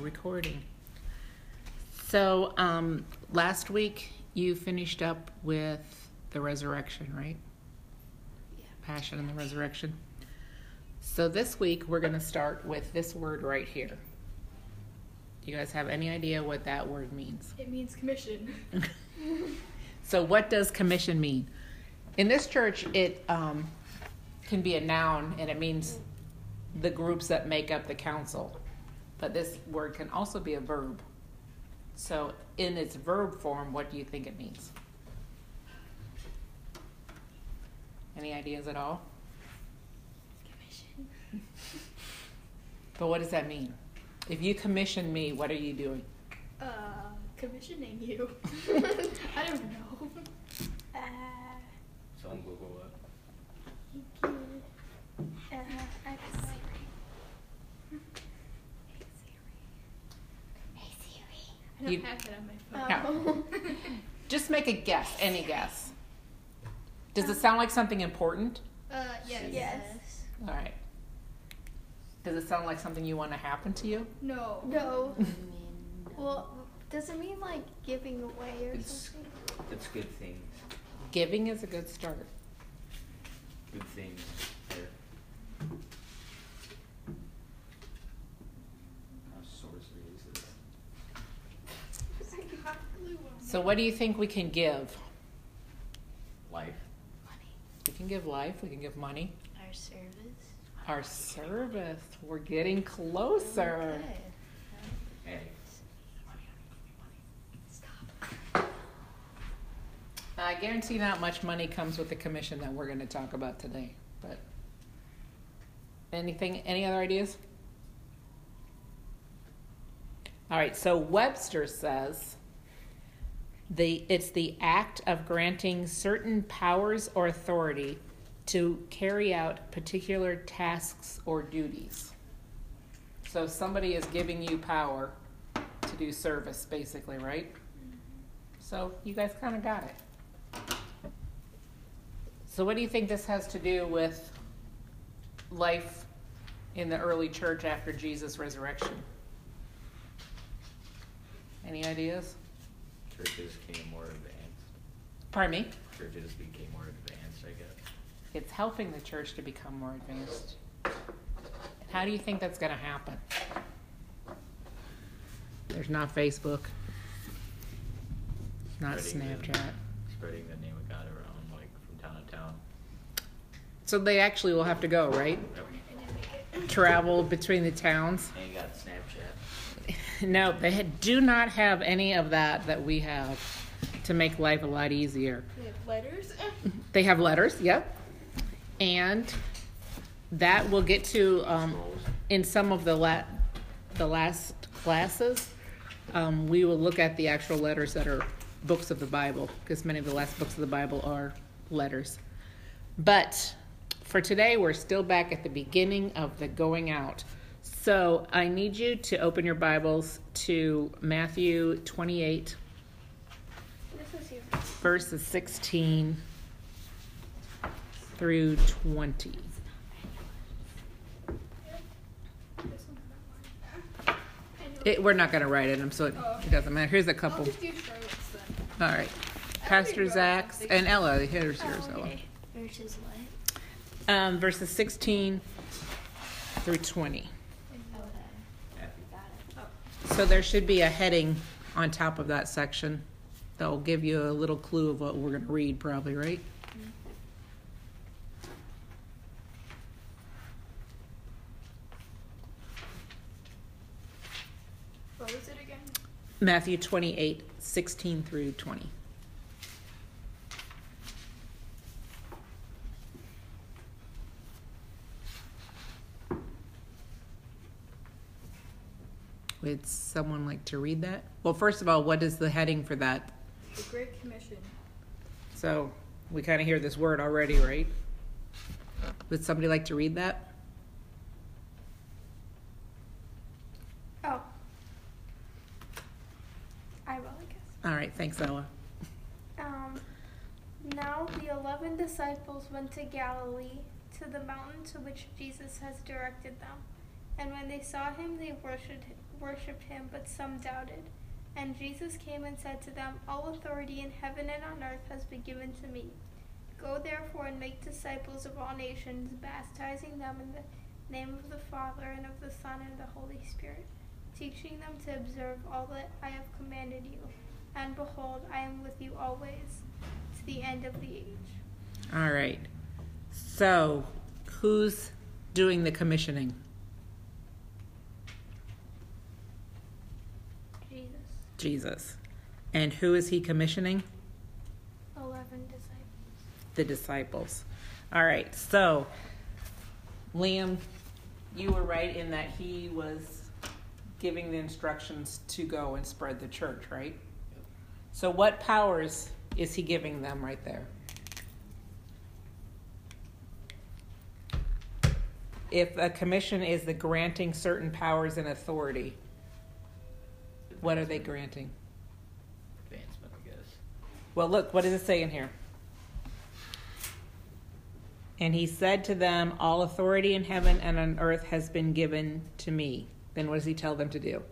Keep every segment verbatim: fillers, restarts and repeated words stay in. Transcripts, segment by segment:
recording. So, um, last week you finished up with the resurrection, right? Yeah. Passion and the resurrection. So this week we're going to start with this word right here. Do you guys have any idea what that word means? It means commission. So what does commission mean? In this church, it um, can be a noun, and it means the groups that make up the council. But this word can also be a verb. So in its verb form, what do you think it means? Any ideas at all? Commission. But what does that mean? If you commission me, what are you doing? Uh, commissioning you. I don't know. Uh, Someone Google it. you could, uh, I have Siri. Hey Siri. I don't You- have it on my phone. No. Just make a guess, any guess. Does it sound like something important? Uh, yes. Yes. All right. Does it sound like something you want to happen to you? No. No. Well, does it mean like giving away or It's something? it's good things. Giving is a good start. Good things. There. How sorcery is this? So what do you think we can give? Life. We can give life. We can give money. Our service. Our service. We're getting closer. Hey. I guarantee not much money comes with the commission that we're going to talk about today. But anything, any other ideas? All right, so Webster says the it's the act of granting certain powers or authority to carry out particular tasks or duties. So somebody is giving you power to do service, basically, right? So you guys kind of got it. So what do you think this has to do with life in the early church after Jesus' resurrection? Any ideas? Churches became more advanced. Pardon me? Churches became more advanced, I guess. It's helping the church to become more advanced. How do you think that's going to happen? There's not Facebook. Not Spreading the- Snapchat. Spreading the name of God around, like from town to town. So they actually will have to go, right? Yep. Travel between the towns. And you got Snapchat. No, they had- do not have any of that that we have to make life a lot easier. We have letters. They have letters, yep. And that we'll get to um, Scrolls. in some of the la- the last classes. Um, we will look at the actual letters that are books of the Bible, because many of the last books of the Bible are letters. But for today, we're still back at the beginning of the going out. So I need you to open your Bibles to Matthew twenty-eight, This is your. verses sixteen through twenty. It, we're not going to write it, I'm so it, it doesn't matter. Here's a I'll couple. just do Charlotte's then. All right. Pastor Zach's and Ella. Here's yours, Ella. Okay. Versus what? Um, verses sixteen through twenty. Okay. Matthew. Got it. So there should be a heading on top of that section that will give you a little clue of what we're going to read, probably, right? What was it again? Matthew twenty-eight, sixteen through twenty. Would someone like to read that? Well, first of all, what is the heading for that? The Great Commission. So we kind of hear this word already, right? Would somebody like to read that? Oh. I will, I guess. All right, thanks, Ella. Um, now the eleven disciples went to Galilee, to the mountain to which Jesus has directed them. And when they saw him, they worshipped, worshipped him, but some doubted. And Jesus came and said to them, All authority in heaven and on earth has been given to me. Go therefore and make disciples of all nations, baptizing them in the name of the Father and of the Son and the Holy Spirit, teaching them to observe all that I have commanded you. And behold, I am with you always, to the end of the age. All right. So, who's doing the commissioning? Jesus. Jesus. And who is he commissioning? Eleven disciples. The disciples. All right. So, Liam, you were right in that he was giving the instructions to go and spread the church, right? Yep. So, what powers is he giving them right there? If a commission is the granting certain powers and authority, what are they granting? Advancement, I guess. Well, look, what does it say in here? And he said to them, All authority in heaven and on earth has been given to me. Then what does he tell them to do?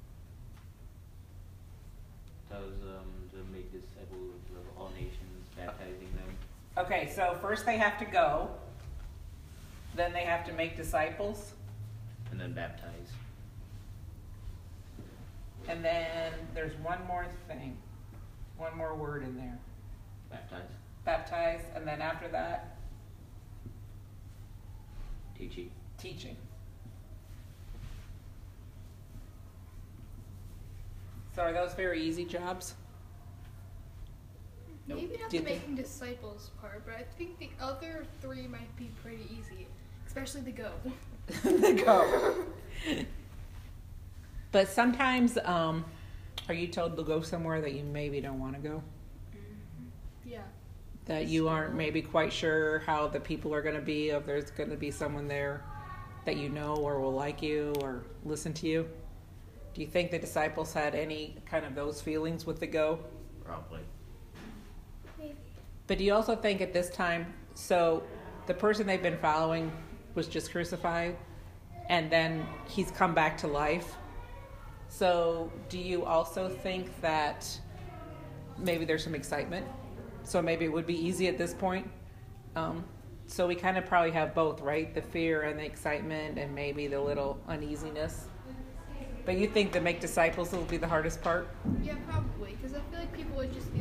That was um, to make disciples of all nations, baptizing them. Okay, so first they have to go. Then they have to make disciples. And then baptize. And then there's one more thing. One more word in there. Baptize. Baptize. And then after that, Teaching. teaching. So are those very easy jobs? Nope. Maybe not Do the you think- making disciples part, but I think the other three might be pretty easy, especially the go. The go. But sometimes, um, are you told to go somewhere that you maybe don't want to go? Yeah. That you aren't maybe quite sure how the people are going to be, if there's going to be someone there that you know or will like you or listen to you? Do you think the disciples had any kind of those feelings with the go? Probably. Maybe. But do you also think at this time, so the person they've been following was just crucified and then he's come back to life? So do you also think that maybe there's some excitement? So maybe it would be easy at this point? Um, so we kind of probably have both, right? The fear and the excitement and maybe the little uneasiness. But you think the make disciples will be the hardest part? Yeah, probably, because I feel like people would just be